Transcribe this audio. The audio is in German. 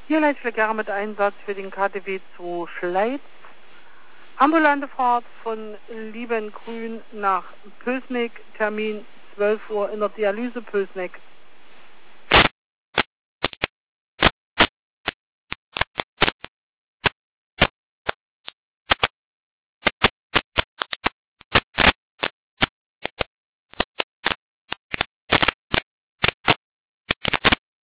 Hier Leitschläger mit Einsatz für den KTW zu Schleiz. Ambulante Fahrt von Liebengrün nach Pößneck, Termin 12 Uhr in der Dialyse Pößneck.